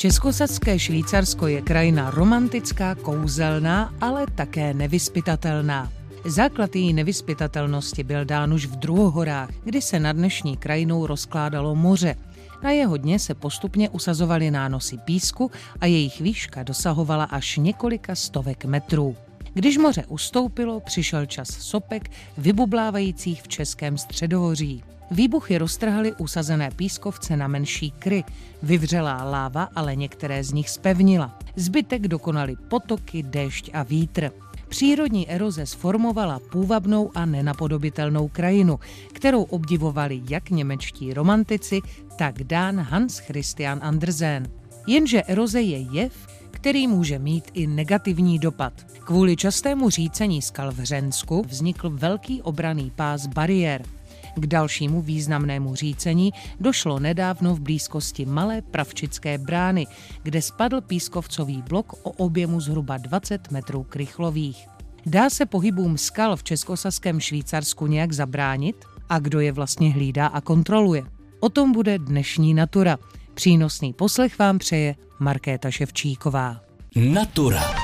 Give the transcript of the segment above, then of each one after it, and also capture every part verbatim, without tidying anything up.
Českosaské Švýcarsko je krajina romantická, kouzelná, ale také nevyzpytatelná. Základ její nevyzpytatelnosti byl dán už v Druhohorách, kdy se nad dnešní krajinou rozkládalo moře. Na jeho dně se postupně usazovaly nánosy písku a jejich výška dosahovala až několika stovek metrů. Když moře ustoupilo, přišel čas sopek, vybublávajících v českém středohoří. Výbuchy roztrhaly usazené pískovce na menší kry. Vyvřelá láva ale některé z nich zpevnila. Zbytek dokonaly potoky, déšť a vítr. Přírodní eroze sformovala půvabnou a nenapodobitelnou krajinu, kterou obdivovali jak němečtí romantici, tak Dán Hans Christian Andersen. Jenže eroze je jev, který může mít i negativní dopad. Kvůli častému řícení skal v Hřensku vznikl velký obranný pás bariér. K dalšímu významnému řícení došlo nedávno v blízkosti Malé Pravčické brány, kde spadl pískovcový blok o objemu zhruba dvacet metrů krychlových. Dá se pohybům skal v českosaském Švýcarsku nějak zabránit? A kdo je vlastně hlídá a kontroluje? O tom bude dnešní Natura. Přínosný poslech vám přeje Markéta Ševčíková. Natura.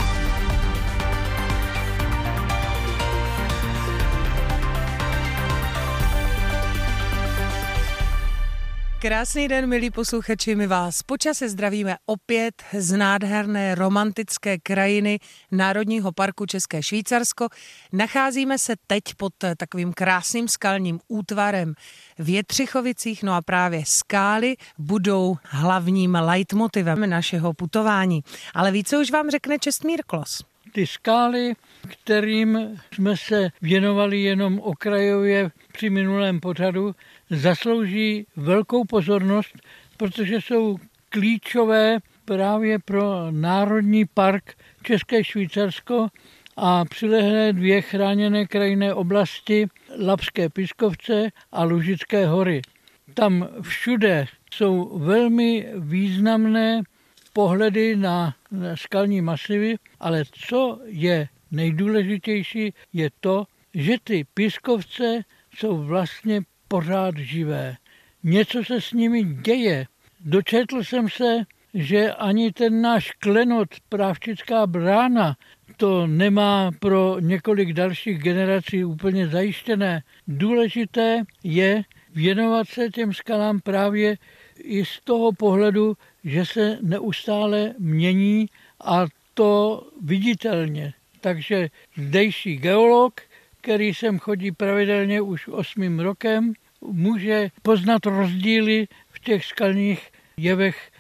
Krásný den, milí posluchači, my vás počase zdravíme opět z nádherné romantické krajiny Národního parku České Švýcarsko. Nacházíme se teď pod takovým krásným skalním útvarem v Jetřichovicích, no a právě skály budou hlavním leitmotivem našeho putování. Ale více už vám řekne Čestmír Klos. Ty skály, kterým jsme se věnovali jenom okrajově při minulém pořadu, zaslouží velkou pozornost, protože jsou klíčové právě pro Národní park České Švýcarsko a přilehlé dvě chráněné krajinné oblasti Labské pískovce a Lužické hory. Tam všude jsou velmi významné pohledy na skalní masivy, ale co je nejdůležitější, je to, že ty pískovce jsou vlastně pořád živé. Něco se s nimi děje. Dočetl jsem se, že ani ten náš klenot Pravčická brána to nemá pro několik dalších generací úplně zajištěné. Důležité je věnovat se těm skalám právě i z toho pohledu, že se neustále mění a to viditelně. Takže zdejší geolog, který sem chodí pravidelně už osmým rokem, může poznat rozdíly v těch skalních jevech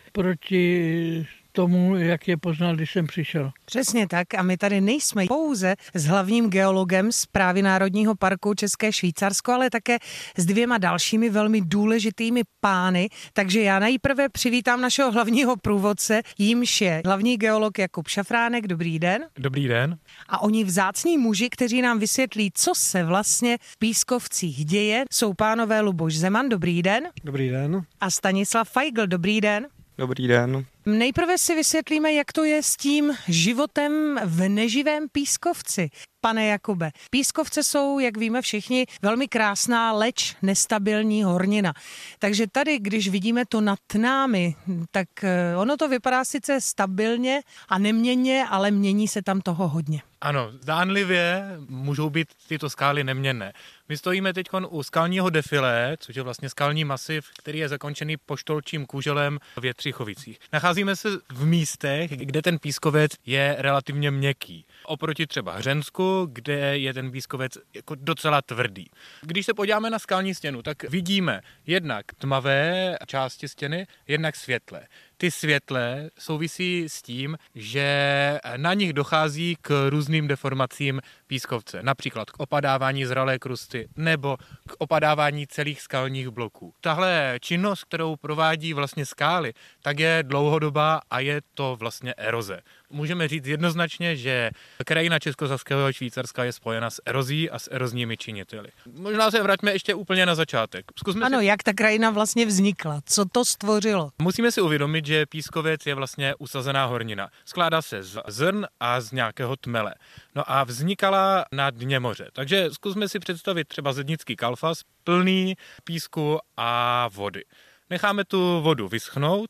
proti tomu, jak je poznal, když jsem přišel. Přesně tak a my tady nejsme pouze s hlavním geologem Správy Národního parku České Švýcarsko, ale také s dvěma dalšími velmi důležitými pány, takže já nejprve přivítám našeho hlavního průvodce, jímž je hlavní geolog Jakub Šafránek. Dobrý den. Dobrý den. A oni vzácní muži, kteří nám vysvětlí, co se vlastně v Pískovcích děje, jsou pánové Luboš Zeman. Dobrý den. Dobrý den. A Stanislav Feigl. Dobrý den. Dobrý den. Nejprve si vysvětlíme, jak to je s tím životem v neživém pískovci. Pane Jakube, pískovce jsou, jak víme všichni, velmi krásná, leč nestabilní hornina. Takže tady, když vidíme to nad námi, tak ono to vypadá sice stabilně a neměnně, ale mění se tam toho hodně. Ano, zdánlivě můžou být tyto skály neměnné. My stojíme teď u skalního defilé, což je vlastně skalní masiv, který je zakončený poštolčím kůželem v Jetřichovicích. Nacházíme se v místech, kde ten pískovec je relativně měkký. Oproti třeba Hřensku, kde je ten pískovec jako docela tvrdý. Když se podíváme na skalní stěnu, tak vidíme jednak tmavé části stěny, jednak světlé. Ty světlé souvisí s tím, že na nich dochází k různým deformacím pískovce. Například k opadávání zralé krusty nebo k opadávání celých skalních bloků. Tahle činnost, kterou provádí vlastně skály, tak je dlouhodobá a je to vlastně eroze. Můžeme říct jednoznačně, že krajina Českosaského Švýcarska je spojena s erozí a s erozními činiteli. Možná se vraťme ještě úplně na začátek. Zkusme ano, si... jak ta krajina vlastně vznikla? Co to stvořilo? Musíme si uvědomit, že pískovec je vlastně usazená hornina. Skládá se z zrn a z nějakého tmele. No a vznikala na dně moře. Takže zkusme si představit třeba zednický kalfas, plný písku a vody. Necháme tu vodu vyschnout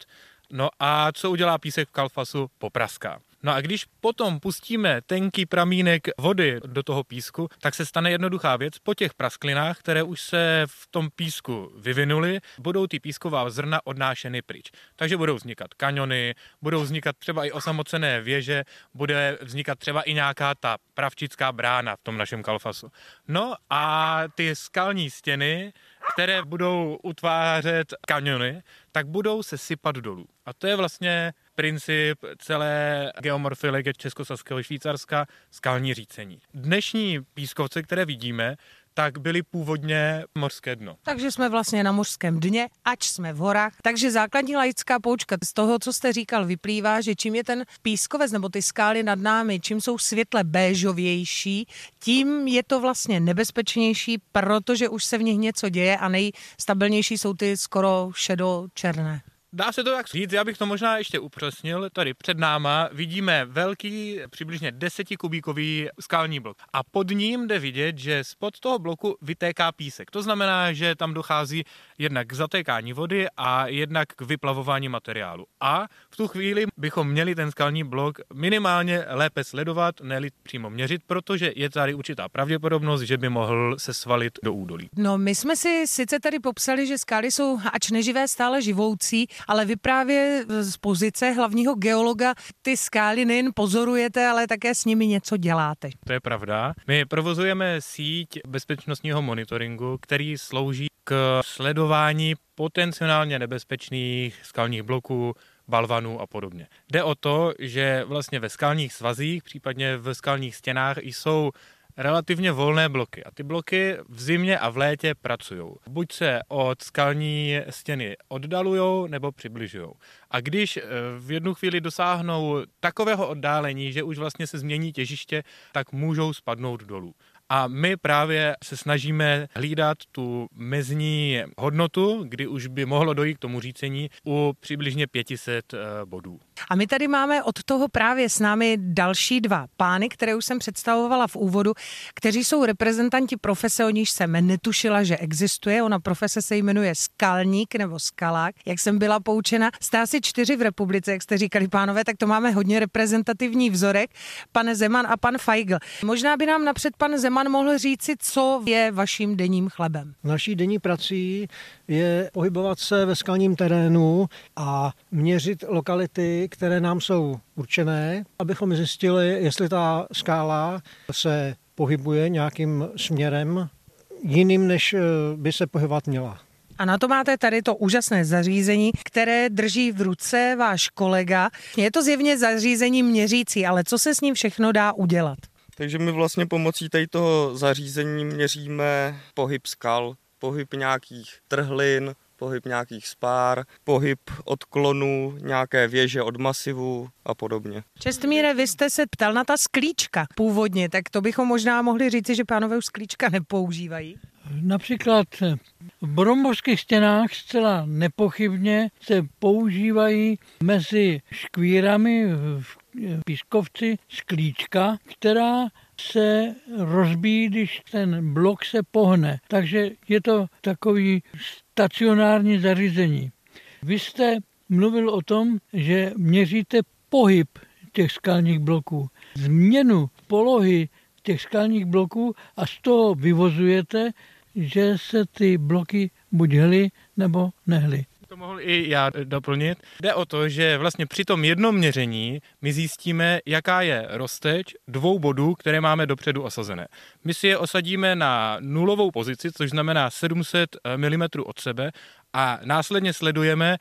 No a co udělá písek v kalfasu? Popraská. No a když potom pustíme tenký pramínek vody do toho písku, tak se stane jednoduchá věc. Po těch prasklinách, které už se v tom písku vyvinuly, budou ty písková zrna odnášeny pryč. Takže budou vznikat kaňony, budou vznikat třeba i osamocené věže, bude vznikat třeba i nějaká ta pravčická brána v tom našem kalfasu. No a ty skalní stěny, které budou utvářet kaňony, tak budou se sypat dolů. A to je vlastně princip celé geomorfologie Českosaského Švýcarska, skalní řícení. Dnešní pískovce, které vidíme, tak byly původně mořské dno. Takže jsme vlastně na mořském dně, ač jsme v horách. Takže základní laická poučka z toho, co jste říkal, vyplývá, že čím je ten pískovec nebo ty skály nad námi, čím jsou světle béžovější, tím je to vlastně nebezpečnější, protože už se v nich něco děje a nejstabilnější jsou ty skoro šedo-černé. Dá se to tak říct, já bych to možná ještě upřesnil. Tady před náma vidíme velký, přibližně desetikubíkový skalní blok. A pod ním jde vidět, že spod toho bloku vytéká písek. To znamená, že tam dochází jednak k zatékání vody a jednak k vyplavování materiálu. A v tu chvíli bychom měli ten skalní blok minimálně lépe sledovat, ne-li přímo měřit, protože je tady určitá pravděpodobnost, že by mohl se svalit do údolí. No, my jsme si sice tady popsali, že skály jsou ač neživé stále živoucí, ale vy právě z pozice hlavního geologa ty skály nejen pozorujete, ale také s nimi něco děláte. To je pravda. My provozujeme síť bezpečnostního monitoringu, který slouží k sledování potenciálně nebezpečných skalních bloků, balvanů a podobně. Jde o to, že vlastně ve skalních svazích, případně v skalních stěnách jsou relativně volné bloky. A ty bloky v zimě a v létě pracují. Buď se od skalní stěny oddalujou, nebo přibližují. A když v jednu chvíli dosáhnou takového oddálení, že už vlastně se změní těžiště, tak můžou spadnout dolů. A my právě se snažíme hlídat tu mezní hodnotu, kdy už by mohlo dojít k tomu řícení u přibližně pět set bodů. A my tady máme od toho právě s námi další dva pány, které už jsem představovala v úvodu, kteří jsou reprezentanti profese, o níž jsem netušila, že existuje. Ona profese se jmenuje skalník nebo skalák, jak jsem byla poučena. Jste asi čtyři v republice, jak jste říkali, pánové, tak to máme hodně reprezentativní vzorek. Pan Zeman a pan Feigl. Možná by nám napřed pan Zeman mohl říci, co je vaším denním chlebem. Naší denní prací je pohybovat se ve skalním terénu a měřit lokality, které nám jsou určené, abychom zjistili, jestli ta skála se pohybuje nějakým směrem jiným, než by se pohybovat měla. A na to máte tady to úžasné zařízení, které drží v ruce váš kolega. Je to zjevně zařízení měřící, ale co se s ním všechno dá udělat? Takže my vlastně pomocí tady toho zařízení měříme pohyb skal, pohyb nějakých trhlin, pohyb nějakých spár, pohyb odklonů, nějaké věže od masivu a podobně. Čestmíre, vy jste se ptal na ta sklíčka původně, tak to bychom možná mohli říci, že pánové už sklíčka nepoužívají. Například v bromborských stěnách zcela nepochybně se používají mezi škvírami v pískovci sklíčka, která se rozbíjí, když ten blok se pohne. Takže je to takový stacionární zařízení. Vy jste mluvil o tom, že měříte pohyb těch skalních bloků, změnu polohy těch skalních bloků a z toho vyvozujete, že se ty bloky buď hly nebo nehly. To mohl i já doplnit. Jde o to, že vlastně při tom jednom měření my zjistíme, jaká je rozteč dvou bodů, které máme dopředu osazené. My si je osadíme na nulovou pozici, což znamená sedm set milimetrů od sebe a následně sledujeme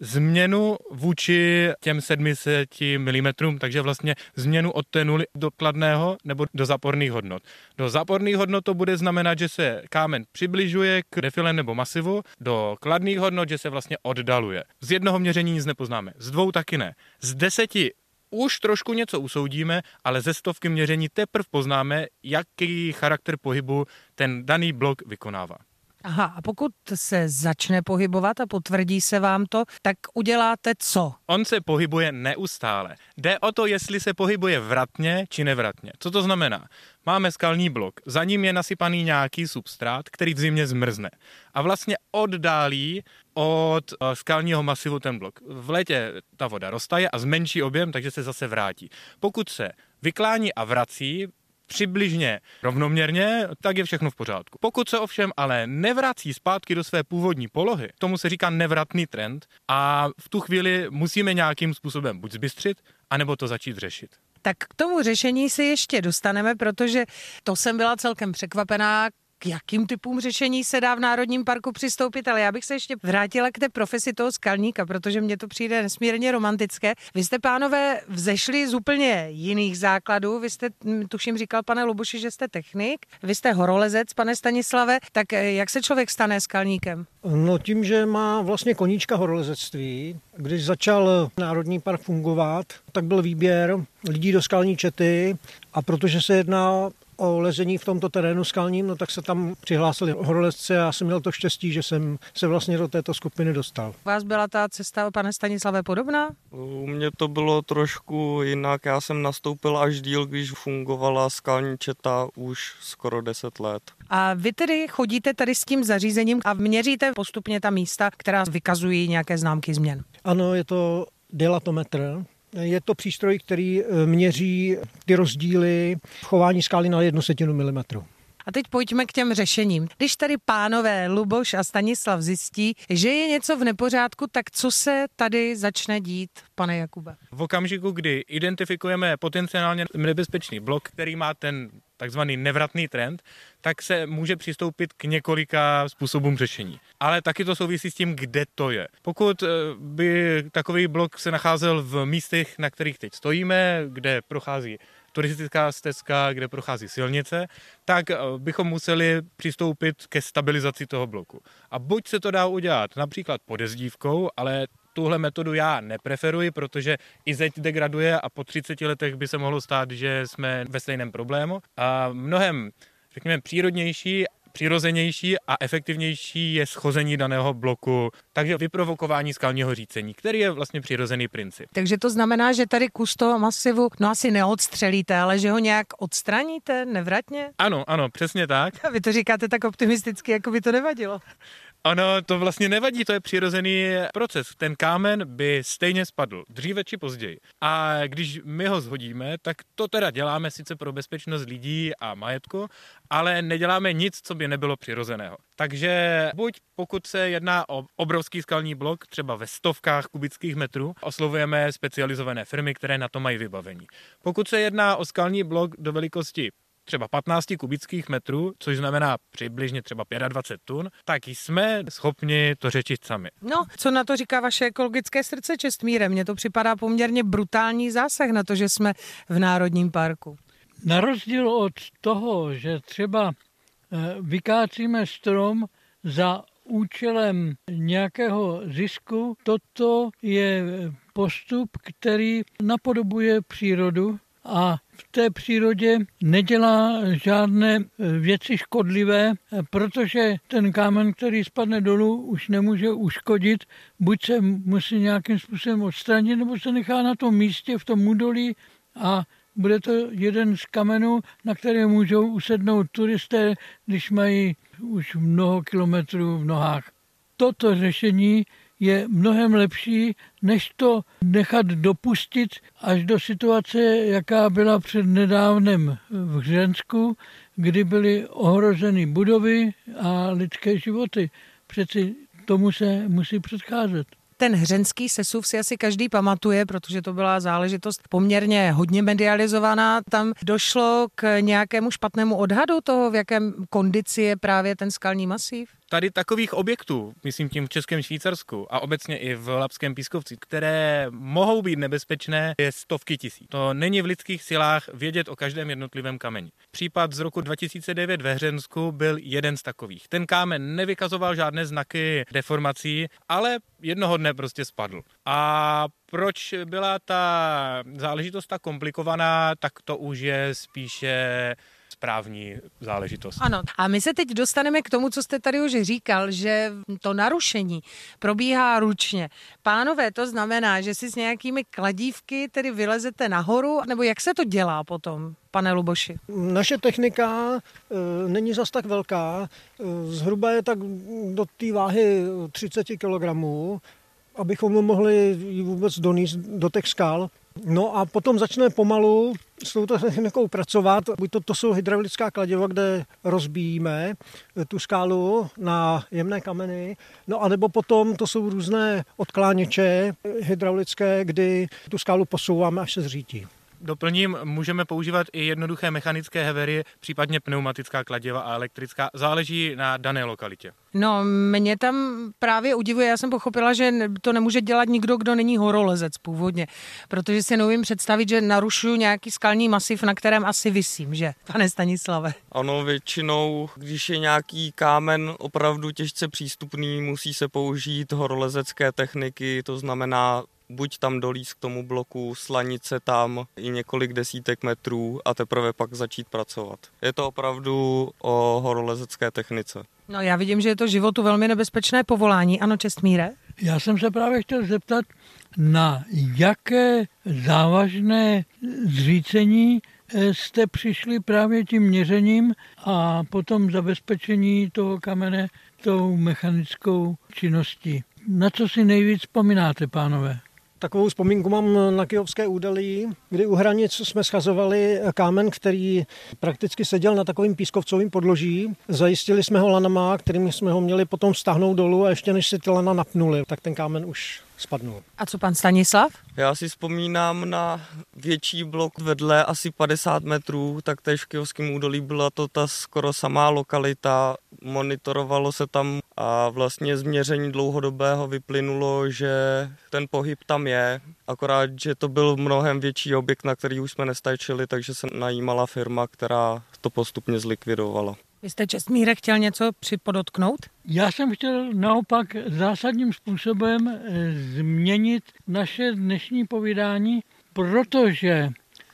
změnu vůči těm sedm set milimetrům, takže vlastně změnu od té nuly do kladného nebo do záporných hodnot. Do záporných hodnot to bude znamenat, že se kámen přibližuje k defile nebo masivu, do kladných hodnot, že se vlastně oddaluje. Z jednoho měření nic nepoznáme, z dvou taky ne. Z deseti už trošku něco usoudíme, ale ze stovky měření teprve poznáme, jaký charakter pohybu ten daný blok vykonává. Aha, a pokud se začne pohybovat a potvrdí se vám to, tak uděláte co? On se pohybuje neustále. Jde o to, jestli se pohybuje vratně či nevratně. Co to znamená? Máme skalní blok, za ním je nasypaný nějaký substrát, který v zimě zmrzne a vlastně oddálí od skalního masivu ten blok. V létě ta voda roztaje a zmenší objem, takže se zase vrátí. Pokud se vyklání a vrací přibližně rovnoměrně, tak je všechno v pořádku. Pokud se ovšem ale nevrací zpátky do své původní polohy, tomu se říká nevratný trend a v tu chvíli musíme nějakým způsobem buď zbystřit, anebo to začít řešit. Tak k tomu řešení si ještě dostaneme, protože to jsem byla celkem překvapená, k jakým typům řešení se dá v Národním parku přistoupit, ale já bych se ještě vrátila k té profesi toho skalníka, protože mně to přijde nesmírně romantické. Vy jste, pánové, vzešli z úplně jiných základů. Vy jste, tuším, říkal pane Lubuši, že jste technik, vy jste horolezec, pane Stanislave, tak jak se člověk stane skalníkem? No tím, že má vlastně koníčka horolezectví. Když začal Národní park fungovat, tak byl výběr lidí do skalní čety a protože se jedná o lezení v tomto terénu skalním, no tak se tam přihlásili horolezci a já jsem měl to štěstí, že jsem se vlastně do této skupiny dostal. U vás byla ta cesta, pane Stanislave, podobná? U mě to bylo trošku jinak, já jsem nastoupil až díl, když fungovala skalní četa už skoro deset let. A vy tedy chodíte tady s tím zařízením a měříte postupně ta místa, která vykazují nějaké známky změn? Ano, je to dilatometr. Je to přístroj, který měří ty rozdíly v chování skály na jednu setinu milimetru. A teď pojďme k těm řešením. Když tady pánové Luboš a Stanislav zjistí, že je něco v nepořádku, tak co se tady začne dít, pane Jakube? V okamžiku, kdy identifikujeme potenciálně nebezpečný blok, který má ten takzvaný nevratný trend, tak se může přistoupit k několika způsobům řešení. Ale taky to souvisí s tím, kde to je. Pokud by takový blok se nacházel v místech, na kterých teď stojíme, kde prochází turistická stezka, kde prochází silnice, tak bychom museli přistoupit ke stabilizaci toho bloku. A buď se to dá udělat například podezdívkou, ale tuhle metodu já nepreferuji, protože i zeď degraduje a po třiceti letech by se mohlo stát, že jsme ve stejném problému. A mnohem, řekněme, přírodnější, přirozenější a efektivnější je schození daného bloku, takže vyprovokování skalního řícení, který je vlastně přirozený princip. Takže to znamená, že tady kus toho masivu, no asi neodstřelíte, ale že ho nějak odstraníte nevratně? Ano, ano, přesně tak. A vy to říkáte tak optimisticky, jako by to nevadilo. Ano, to vlastně nevadí, to je přirozený proces. Ten kámen by stejně spadl, dříve či později. A když my ho zhodíme, tak to teda děláme sice pro bezpečnost lidí a majetku, ale neděláme nic, co by nebylo přirozeného. Takže buď pokud se jedná o obrovský skalní blok, třeba ve stovkách kubických metrů, oslovujeme specializované firmy, které na to mají vybavení. Pokud se jedná o skalní blok do velikosti třeba patnáct kubických metrů, což znamená přibližně třeba dvacet pět tun, tak jsme schopni to řešit sami. No, co na to říká vaše ekologické srdce, Čestmíre? Mně to připadá poměrně brutální zásah na to, že jsme v Národním parku. Na rozdíl od toho, že třeba vykácíme strom za účelem nějakého zisku, toto je postup, který napodobuje přírodu a v té přírodě nedělá žádné věci škodlivé, protože ten kámen, který spadne dolů, už nemůže uškodit, buď se musí nějakým způsobem odstranit, nebo se nechá na tom místě, v tom údolí a bude to jeden z kamenů, na které můžou usednout turisté, když mají už mnoho kilometrů v nohách. Toto řešení je mnohem lepší, než to nechat dopustit až do situace, jaká byla před nedávnem v Hřensku, kdy byly ohroženy budovy a lidské životy. Přeci tomu se musí předcházet. Ten hřenský sesuv si asi každý pamatuje, protože to byla záležitost poměrně hodně medializovaná. Tam došlo k nějakému špatnému odhadu toho, v jakém kondici je právě ten skalní masív? Tady takových objektů, myslím tím v Českém Švýcarsku a obecně i v Labském pískovci, které mohou být nebezpečné, je stovky tisíc. To není v lidských silách vědět o každém jednotlivém kameni. Případ z roku dva tisíce devět ve Hřensku byl jeden z takových. Ten kámen nevykazoval žádné znaky deformací, ale jednoho dne prostě spadl. A proč byla ta záležitost tak komplikovaná, tak to už je spíše právní záležitost. Ano, a my se teď dostaneme k tomu, co jste tady už říkal, že to narušení probíhá ručně. Pánové, to znamená, že si s nějakými kladívky tedy vylezete nahoru, nebo jak se to dělá potom, pane Luboši? Naše technika e, není zas tak velká, e, zhruba je tak do té váhy třicet kilogramů, abychom mohli ji vůbec donést do těch skal. No a potom začneme pomalu s touto technikou pracovat. Buď to, to jsou hydraulická kladiva, kde rozbíjíme tu skálu na jemné kameny, no a nebo potom to jsou různé odkláněče hydraulické, kdy tu skálu posouváme, až se zřítí. Doplním, můžeme používat i jednoduché mechanické hevery, případně pneumatická kladiva a elektrická. Záleží na dané lokalitě. No, mě tam právě udivuje, já jsem pochopila, že to nemůže dělat nikdo, kdo není horolezec původně, protože si neumím představit, že narušuju nějaký skalní masiv, na kterém asi visím, že, pane Stanislave? Ano, většinou, když je nějaký kámen opravdu těžce přístupný, musí se použít horolezecké techniky, to znamená buď tam dolíz k tomu bloku, slanice tam i několik desítek metrů a teprve pak začít pracovat. Je to opravdu o horolezecké technice. No já vidím, že je to životu velmi nebezpečné povolání. Ano, Čestmíre? Já jsem se právě chtěl zeptat, na jaké závažné zřícení jste přišli právě tím měřením a potom zabezpečení toho kamene tou mechanickou činností. Na co si nejvíc vzpomínáte, pánové? Takovou vzpomínku mám na Kyjovské údolí, kdy u hranic jsme schazovali kámen, který prakticky seděl na takovým pískovcovým podloží. Zajistili jsme ho lanama, kterými jsme ho měli potom stáhnout dolů a ještě než si ty lana napnuli, tak ten kámen už spadnul. A co pan Stanislav? Já si vzpomínám na větší blok vedle asi padesát metrů, tak též v Kyjovském údolí byla to ta skoro samá lokalita. Monitorovalo se tam a vlastně z měření dlouhodobého vyplynulo, že ten pohyb tam je, akorát, že to byl mnohem větší objekt, na který už jsme nestačili, takže se najímala firma, která to postupně zlikvidovala. Vy jste, Čestmíre, chtěl něco připodotknout? Já jsem chtěl naopak zásadním způsobem změnit naše dnešní povídání, protože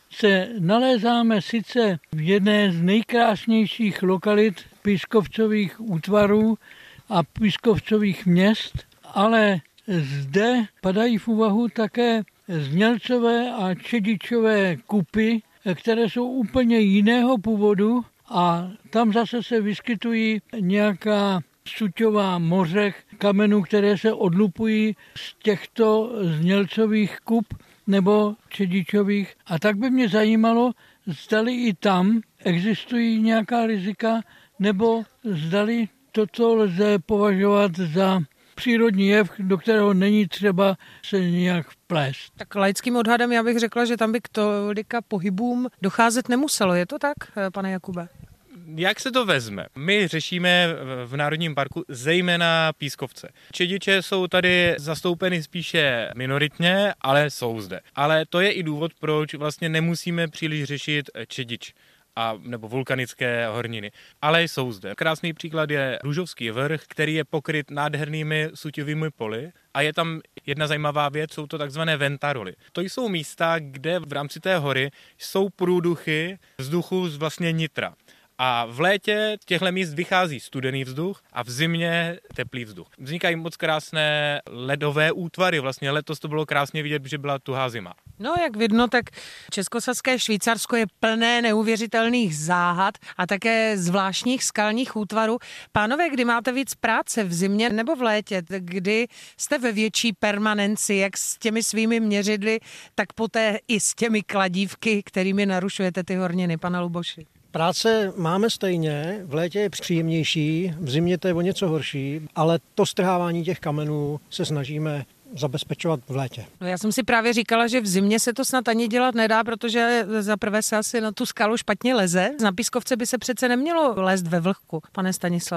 se nalézáme sice v jedné z nejkrásnějších lokalit pískovcových útvarů a pískovcových měst, ale zde padají v úvahu také znělcové a čedičové kupy, které jsou úplně jiného původu a tam zase se vyskytují nějaká suťová moře kamenů, které se odlupují z těchto znělcových kup nebo čedičových. A tak by mě zajímalo, zdali i tam existují nějaká rizika, nebo zdali toto lze považovat za přírodní jev, do kterého není třeba se nějak vplést. Tak laickým odhadem já bych řekla, že tam by k tolika pohybům docházet nemuselo. Je to tak, pane Jakube? Jak se to vezme? My řešíme v Národním parku zejména pískovce. Čediče jsou tady zastoupeny spíše minoritně, ale jsou zde. Ale to je i důvod, proč vlastně nemusíme příliš řešit čedič a nebo vulkanické horniny. Ale jsou zde. Krásný příklad je Růžovský vrch, který je pokryt nádhernými suťovými poli a je tam jedna zajímavá věc, jsou to takzvané ventaroly. To jsou místa, kde v rámci té hory jsou průduchy vzduchu z vlastně nitra. A v létě těchto míst vychází studený vzduch a v zimě teplý vzduch. Vznikají moc krásné ledové útvary. Vlastně letos to bylo krásně vidět, že byla tuhá zima. No, jak vidno, tak Českosaské Švýcarsko je plné neuvěřitelných záhad a také zvláštních skalních útvarů. Pánové, kdy máte víc práce, v zimě nebo v létě? Kdy jste ve větší permanenci, jak s těmi svými měřidly, tak poté i s těmi kladívky, kterými narušujete ty horniny, pane Luboši? Práce máme stejně, v létě je příjemnější, v zimě to je o něco horší, ale to strhávání těch kamenů se snažíme zabezpečovat v létě. No já jsem si právě říkala, že v zimě se to snad ani dělat nedá, protože za prvé se asi na tu skalu špatně leze. Na pískovce by se přece nemělo lézt ve vlhku, pane Stanislave.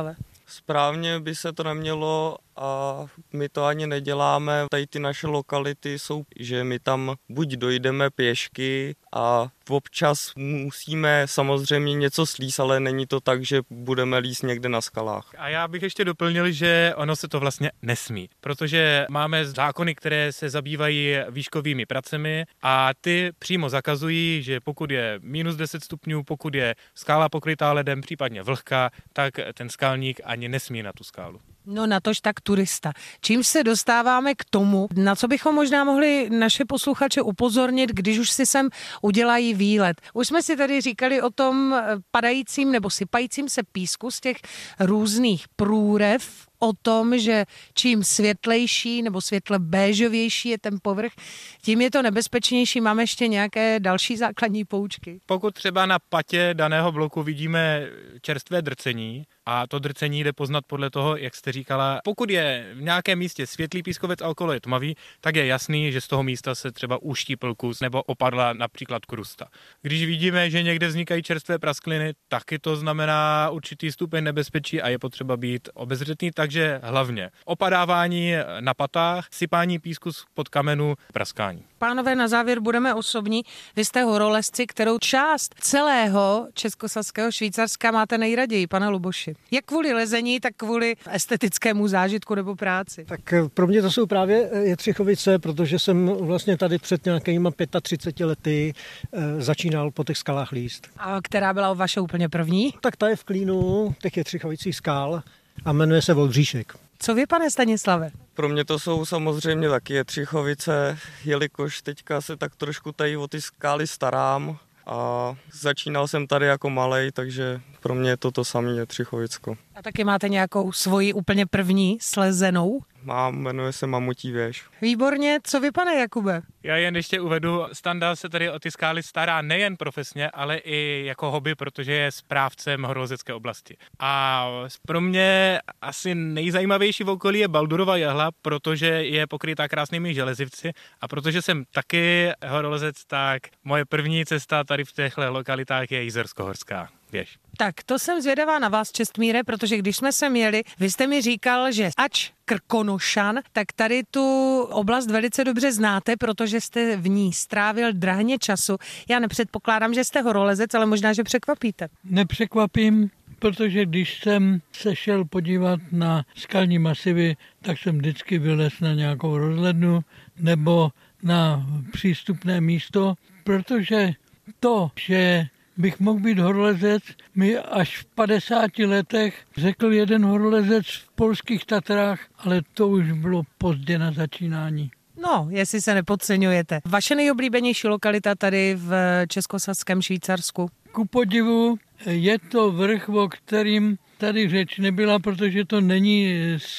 Správně by se to nemělo a my to ani neděláme. Tady ty naše lokality jsou, že my tam buď dojdeme pěšky a občas musíme samozřejmě něco slíst, ale není to tak, že budeme líst někde na skalách. A já bych ještě doplnil, že ono se to vlastně nesmí, protože máme zákony, které se zabývají výškovými pracemi a ty přímo zakazují, že pokud je minus deset stupňů, pokud je skála pokrytá ledem, případně vlhká, tak ten skalník ani nesmí na tu skálu. No natož tak turista. Čím se dostáváme k tomu, na co bychom možná mohli naše posluchače upozornit, když už si sem udělají výlet. Už jsme si tady říkali o tom padajícím nebo sypajícím se písku z těch různých průrev, o tom, že čím světlejší nebo světle béžovější je ten povrch, tím je to nebezpečnější. Máme ještě nějaké další základní poučky? Pokud třeba na patě daného bloku vidíme čerstvé drcení, a to drcení jde poznat podle toho, jak jste říkala, pokud je v nějakém místě světlý pískovec a okolo je tmavý, tak je jasný, že z toho místa se třeba uštípl kus nebo opadla například krusta. Když vidíme, že někde vznikají čerstvé praskliny, taky to znamená určitý stupeň nebezpečí a je potřeba být obezřetný, takže hlavně opadávání na patách, sypání písku pod kamenu, praskání. Pánové, na závěr budeme osobní. Vy jste horolezci, kterou část celého českosaského Švýcarska máte nejraději, pane Luboši. Jak kvůli lezení, tak kvůli estetickému zážitku nebo práci? Tak pro mě to jsou právě Jetřichovice, protože jsem vlastně tady před nějakýma třiceti pěti lety začínal po těch skalách líst. A která byla vaše úplně první? Tak ta je v klínu těch Jetřichovicích skal a jmenuje se Voldříšek. Co vy, pane Stanislave? Pro mě to jsou samozřejmě taky Jetřichovice, jelikož teďka se tak trošku tady o ty skály starám a začínal jsem tady jako malej, takže pro mě je to to samé Jetřichovicko. A taky máte nějakou svoji úplně první slezenou? Mám, jmenuje se Mamutí věž. Výborně, co vy, pane Jakube? Já jen ještě uvedu, Standa se tady o ty skály stará nejen profesně, ale i jako hobby, protože je správcem horolezecké oblasti. A pro mě asi nejzajímavější v okolí je Baldurova jehla, protože je pokrytá krásnými železivci a protože jsem taky horolezec, tak moje první cesta tady v těchto lokalitách je Jizerskohorská věž. Tak to jsem zvědavá na vás, Čestmíre, protože když jsme sem jeli, vy jste mi říkal, že ač Krkonošan, tak tady tu oblast velice dobře znáte, protože jste v ní strávil drahně času. Já nepředpokládám, že jste horolezec, ale možná, že překvapíte. Nepřekvapím, protože když jsem se šel podívat na skalní masivy, tak jsem vždycky vylez na nějakou rozhlednu nebo na přístupné místo, protože to, že bych mohl být horolezec, mi až v padesáti letech řekl jeden horolezec v polských Tatrách, ale to už bylo pozdě na začínání. No, jestli se nepodceňujete. Vaše nejoblíbenější lokalita tady v českosaském Švýcarsku? Ku podivu je to vrch, o kterým tady řeč nebyla, protože to není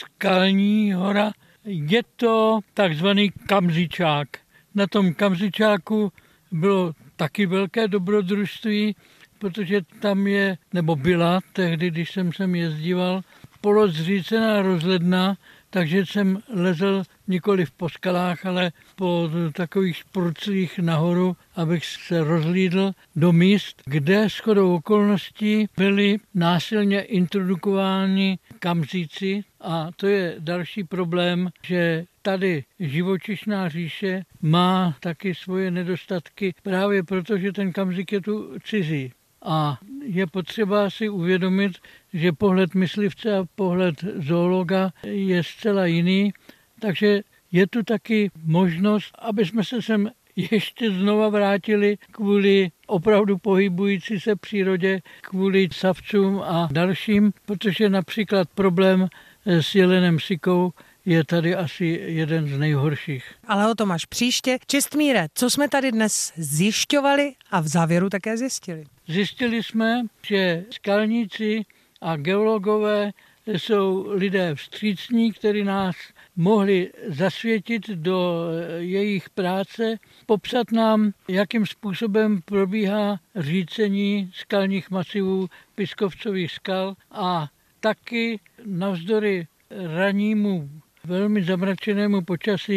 skalní hora. Je to takzvaný Kamzičák. Na tom Kamzičáku bylo taky velké dobrodružství, protože tam je, nebo byla tehdy, když jsem sem jezdíval, polozřícená rozhledna, takže jsem lezl nikoli po skalách, ale po takových šprucích nahoru, abych se rozhlídl do míst, kde shodou okolností byli násilně introdukováni kamzíci. A to je další problém, že tady živočišná říše má taky svoje nedostatky právě proto, že ten kamzik je tu cizí. A je potřeba si uvědomit, že pohled myslivce a pohled zoologa je zcela jiný, takže je tu taky možnost, aby jsme se sem ještě znova vrátili kvůli opravdu pohybující se přírodě, kvůli savcům a dalším, protože například problém s jelenem sikou je tady asi jeden z nejhorších. Ale o tom až příště. Čestmíre, co jsme tady dnes zjišťovali a v závěru také zjistili? Zjistili jsme, že skalníci a geologové jsou lidé vstřícní, kteří nás mohli zasvětit do jejich práce, popsat nám, jakým způsobem probíhá řícení skalních masivů, pískovcových skal a taky navzdory rannímu velmi zamračenému počasí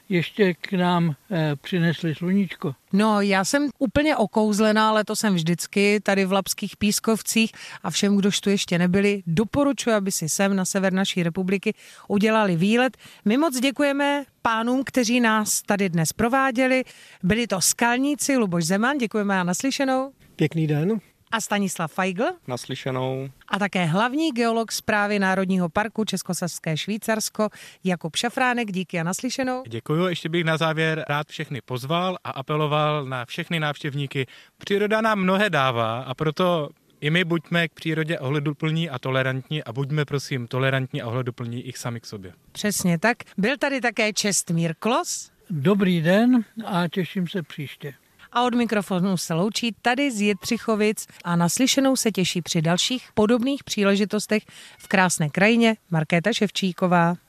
ještě k nám e, přinesli sluníčko. No, já jsem úplně okouzlená, ale to jsem vždycky tady v Labských Pískovcích a všem, kdož tu ještě nebyli, doporučuji, aby si sem na sever naší republiky udělali výlet. My moc děkujeme pánům, kteří nás tady dnes prováděli. Byli to skalníci Luboš Zeman, děkujeme a naslyšenou. Pěkný den. A Stanislav Feigl. Naslyšenou. A také hlavní geolog Správy Národního parku Českosaské Švýcarsko Jakub Šafránek, díky a naslyšenou. Děkuju, ještě bych na závěr rád všechny pozval a apeloval na všechny návštěvníky. Příroda nám mnohé dává a proto i my buďme k přírodě ohleduplní a tolerantní a buďme prosím tolerantní a ohleduplní i sami k sobě. Přesně tak. Byl tady také Čestmír Klos. Dobrý den a těším se příště. A od mikrofonu se loučí tady z Jitřichovic a naslyšenou se těší při dalších podobných příležitostech v krásné krajině Markéta Ševčíková.